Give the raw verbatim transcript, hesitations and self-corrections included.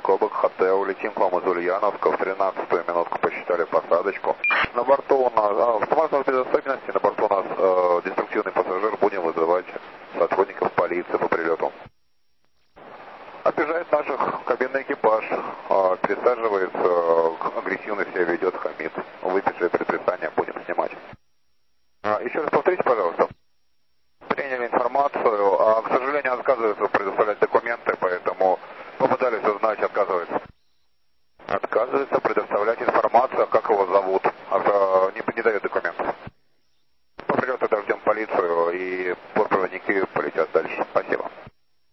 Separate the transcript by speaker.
Speaker 1: Кобок, Хотел, летим к вам из Ульяновска, в тринадцатую минутку посчитали посадочку. На борту у нас, а, в туманной безособенности, на борту у нас э, деструктивный пассажир, будем вызывать сотрудников полиции по прилету. Обижает наших кабинный экипаж, э, пересаживается, э, агрессивно себя ведет, хамит. Выпиши предписание, будем снимать. А, еще раз повторите, пожалуйста. Приняли информацию, а, к сожалению, отказываются предоставлять документы, поэтому попытались узнать, отказываются. Отказывается